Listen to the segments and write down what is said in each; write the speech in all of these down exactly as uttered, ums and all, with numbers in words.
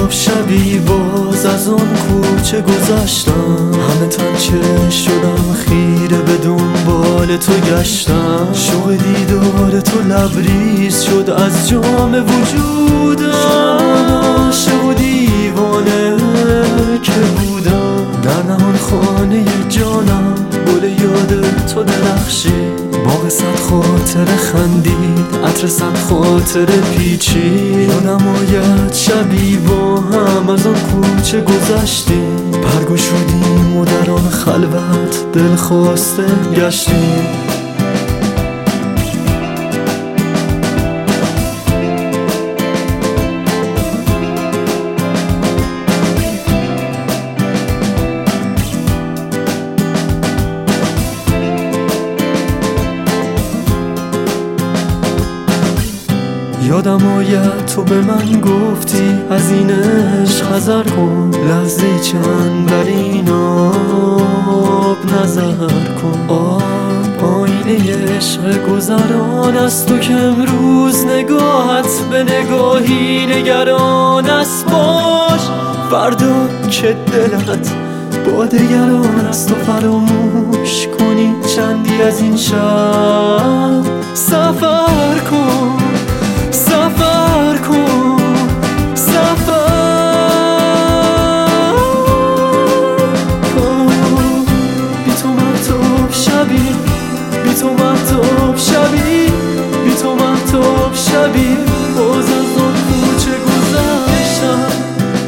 مهتاب شبی باز از اون کوچه گذشتم، همه تن چه شدم خیره به دنبال تو گشتم. شوق دیدار تو لبریز شد از جام وجودم، عاشق و دیوانه که بودم در نهان خانه جانم. گل یاد تو درخشید، باغ صد خاطر خندید، عطر صد خاطر پیچید. یادم آید شبی با هم از آن کوچه گذشتیم، برگشودیم و در آن خلوت دل خواسته گشتیم. یادم آید تو به من گفتی از این عشق حذر کن، لحظه چند بر این آب نظر کن. آب آینه عشق گذران است تو که امروز نگاهت به نگاهی نگران است. باش فردا که دلت با دگران است و فراموش کنی چندی از این شب. سفر کن سفر کن سفر کن، بی تو مهتاب شبی، بی تو مهتاب شبی، بی تو مهتاب شبی باز از آن کوچه گذشتم.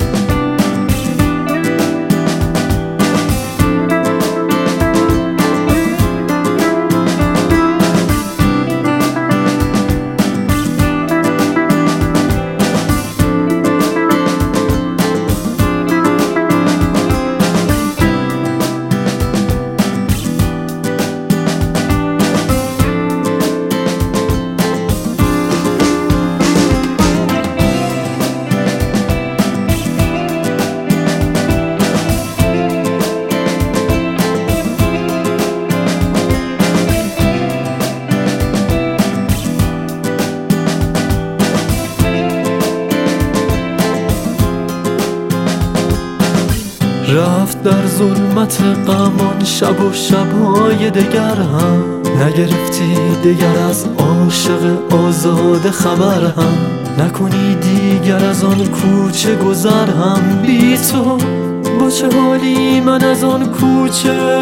رفت در ظلمت غمان شب و شبهای دگر هم، نگرفتی دگر از عاشق آزاد خبر هم. نکنی دیگر از آن کوچه گذر هم، بی تو با چه حالی من از آن کوچه